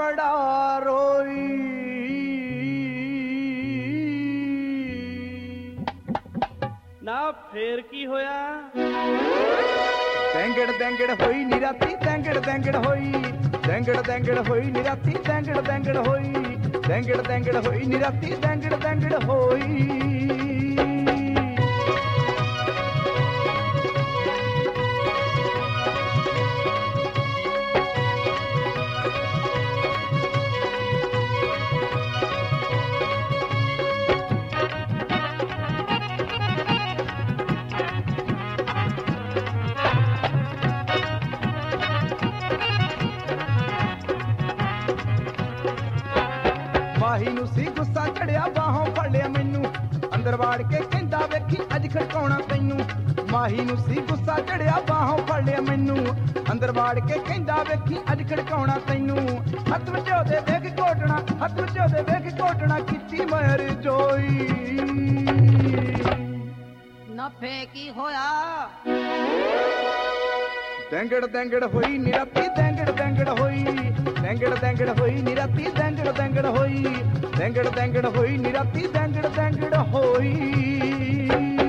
ਬੜਾ ਰੋਈ। ਨਾ ਫੇਰ ਕੀ ਹੋਇਆ? ਦੈਂਗੜ ਦੈਂਗੜ ਹੋਈ ਨੀ ਰਾਤੀ, ਦੈਂਗੜ ਦੈਂਗੜ ਹੋਈ, ਦੈਂਗੜ ਦੈਂਗੜ ਹੋਈ ਨੀ ਰਾਤੀ, ਦੈਂਗੜ ਦੈਂਗੜ ਹੋਈ, ਦੈਂਗੜ ਦੈਂਗੜ ਹੋਈ ਨੀ ਰਾਤੀ, ਦੈਂਗੜ ਦੈਂਗੜ ਹੋਈ। ਮਾਹੀ ਨੂੰ ਸੀ ਗੁੱਸਾ ਚੜਿਆ, ਬਾਹੋਂ ਫੜ ਲਿਆ ਮੈਨੂੰ, ਅੰਦਰ ਵਾੜ ਕੇ ਕਹਿੰਦਾ ਵੇਖੀ ਅੱਜ ਖੜਕਾਉਣਾ ਤੈਨੂੰ। ਮਾਹੀ ਨੂੰ ਸੀ ਗੁੱਸਾ ਚੜਿਆ, ਬਾਹੋਂ ਫੜ ਲਿਆ ਮੈਨੂੰ, ਅੰਦਰ ਵਾੜ ਕੇ ਕਹਿੰਦਾ ਵੇਖੀ ਅੱਜ ਖੜਕਾਉਣਾ ਤੈਨੂੰ। ਹੱਥ ਵਿੱਚ ਉਹਦੇ ਵੇਖ ਘੋਟਣਾ, ਹੱਥ ਵਿੱਚ ਉਹਦੇ ਵੇਖ ਘੋਟਣਾ, ਕੀਤੀ ਮਹਿਰ ਜੋਈ। ਨਾ ਫੇ ਕੀ ਹੋਇਆ? ਦੈਂਗੜ ਦੈਂਗੜ ਹੋਈ ਨੀ ਰਾਤੀ, ਦੈਂਗੜ ਦੈਂਗੜ ਹੋਈ, ਦੈਂਗੜ ਦੈਂਗੜ ਹੋਈ ਨੀ ਰਾਤੀ, ਦੈਂਗੜ ਦੈਂਗੜ ਹੋਈ, ਦੈਂਗੜ ਦੈਂਗੜ ਹੋਈ ਨੀ ਰਾਤੀ, ਦੈਂਗੜ ਦੈਂਗੜ ਹੋਈ।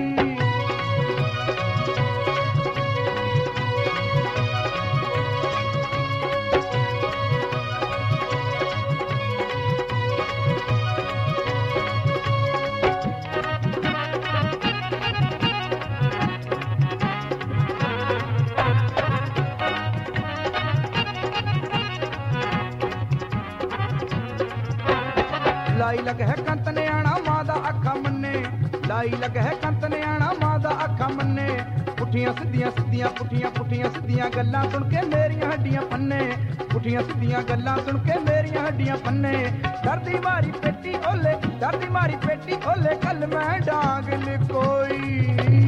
ਲਾਈ ਲੱਗ ਹੈ ਕੰਤ ਨੇ ਆਣਾ ਮਾਂ ਦਾ ਅੱਖਾਂ ਮੰਨੇ, ਲਾਈ ਲੱਗ ਹੈ ਕੰਤ ਨੇ ਆਣਾ ਮਾਂ ਦਾ ਅੱਖਾਂ ਮੰਨੇ। ਪੁੱਠੀਆਂ ਸਿੱਧੀਆਂ ਸਿੱਧੀਆਂ, ਪੁੱਠੀਆਂ ਪੁੱਠੀਆਂ ਸਿੱਧੀਆਂ ਗੱਲਾਂ ਸੁਣ ਕੇ ਮੇਰੀਆਂ ਹੱਡੀਆਂ ਪੰਨੇ, ਪੁੱਠੀਆਂ ਸਿੱਧੀਆਂ ਗੱਲਾਂ ਸੁਣ ਕੇ ਮੇਰੀਆਂ ਹੱਡੀਆਂ ਪੰਨੇ। ਦਰਦੀ ਮਾਰੀ ਪੇਟੀ ਓਲੇ, ਦਰਦੀ ਮਾਰੀ ਪੇਟੀ ਓਲੇ, ਕੱਲ ਮੈਂ ਡਾਂਗ ਲਿਕੋਈ।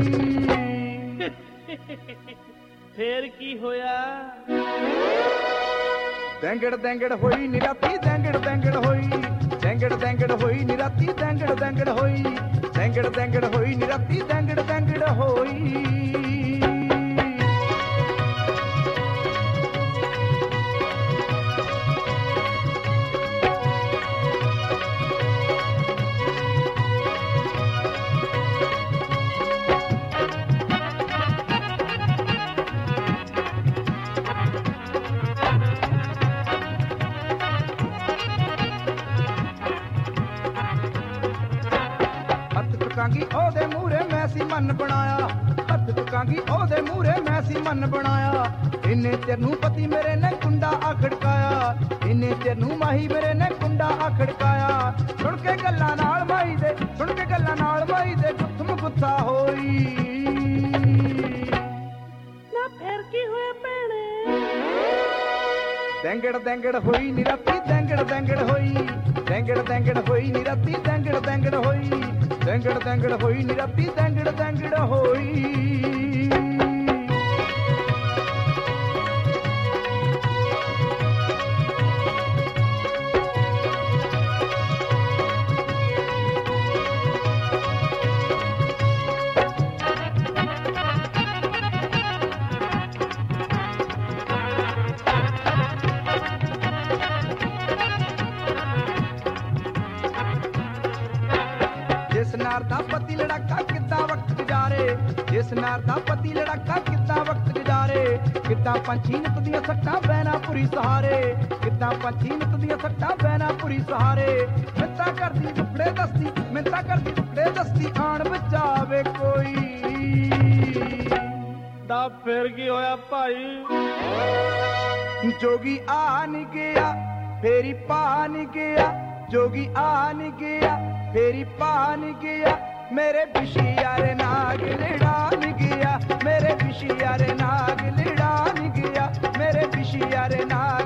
ਫੇਰ ਕੀ ਹੋਇਆ? ਦੈਂਗੜ ਦੈਂਗੜ ਹੋਈ ਨੀ ਰਾਤੀ, ਦੈਂਗੜ ਦੈਂਗੜ ਹੋਈ, ਦੈਂਗੜ ਦੈਂਗੜ ਹੋਈ ਨੀ ਰਾਤੀ, ਦੈਂਗੜ ਦੈਂਗੜ ਹੋਈ, ਦੈਂਗੜ ਦੈਂਗੜ ਹੋਈ ਨੀ ਰਾਤੀ, ਦੈਂਗੜ ਦੈਂਗੜ ਹੋਈ। ਚੁਕਾਂਗੀ ਉਹਦੇ ਮੂਹਰੇ ਮੈਂ ਸੀ ਮਨ ਬਣਾਇਆ, ਹੱਥ ਚੁਕਾਂਗੀ ਉਹਦੇ ਮੂਹਰੇ ਮੈਂ ਸੀ ਮਨ ਬਣਾਇਆ। ਇੰਨੇ ਚਿਰ ਨੂੰ ਪਤੀ ਮੇਰੇ ਨੇ ਕੁੰਡਾ ਆ ਖੜਕਾਇਆ, ਇੰਨੇ ਚਿਰ ਨੂੰ ਮਾਹੀ ਮੇਰੇ ਨੇ ਕੁੰਡਾ ਆ ਖੜਕਾਇਆ। ਸੁਣ ਕੇ ਗੱਲਾਂ ਨਾਲ ਮਾਈ ਦੇ, ਸੁਣ ਕੇ ਗੱਲਾਂ ਨਾਲ ਮਾਈ ਦੇ, ਗੁੱਥਮ ਗੁੱਥਾ ਹੋਈ। ਨਾ ਫੇਰ ਕੀ ਹੋਇਆ ਭੈਣੇ? ਦੈਂਗੜ ਦੈਂਗੜ ਹੋਈ ਨੀ ਰਾਤੀ, ਦੈਂਗੜ ਦੈਂਗੜ ਹੋਈ, ਦੈਂਗੜ ਦੈਂਗੜ ਹੋਈ ਨੀ ਰਾਤੀ, ਦੈਂਗੜ ਦੈਂਗੜ ਹੋਈ, ਦੈਂਗੜ ਦੈਂਗੜ ਹੋਈ ਨੀ ਰਾਤੀ, ਦੈਂਗੜ ਦੈਂਗੜ ਹੋਈ। ਜਿਸ ਨਾਰ ਦਾ ਪਤੀ ਲੜਾਕਾ ਕਿੱਦਾਂ ਵਕਤ ਗੁਜ਼ਾਰੇ, ਜਿਸ ਨਾਰ ਦਾ ਪਤੀ ਲੜਾਕਾ ਕਿੱਦਾਂ ਵਕਤ ਗੁਜ਼ਾਰੇ। ਕਿੱਦਾਂ ਪੰਛੀ ਨਿੱਤ ਦੀਆਂ ਸੱਟਾਂ ਬਹਿਣਾ ਪੁਰੀ ਸਹਾਰੇ, ਕਿੱਦਾਂ ਪੰਛੀ ਨਿੱਤ ਦੀਆਂ ਸੱਟਾਂ ਬਹਿਣਾ ਪੁਰੀ ਸਹਾਰੇ। ਮਿੰਤਾ ਕਰਦੀ ਦੁੱਖੜੇ ਦਸਤੀ, ਮਿੰਤਾ ਕਰਦੀ ਦੁੱਖੜੇ ਦਸਤੀ, ਆਣ ਬਚਾਵੇ ਕੋਈ। ਦਾ ਫੇਰ ਕੀ ਹੋਇਆ ਭਾਈ? ਜੋਗੀ ਆ ਨੀ ਗਿਆ ਫੇਰੀ ਪਾ ਨੀ ਗਿਆ, ਜੋਗੀ ਆ ਨੀ ਗਿਆ ਫੇਰੀ ਪਾ ਨੀ ਗਿਆ। ਮੇਰੇ ਬਿਸ਼ਿਆਰੇ ਨਾਗ ਲੜਾ ਨੀ ਗਿਆ, ਮੇਰੇ ਬਿਸ਼ਿਆਰੇ ਨਾਗ ਲੜਾ ਨੀ ਗਿਆ, ਮੇਰੇ ਬਿਸ਼ਿਆਰੇ ਨਾਗ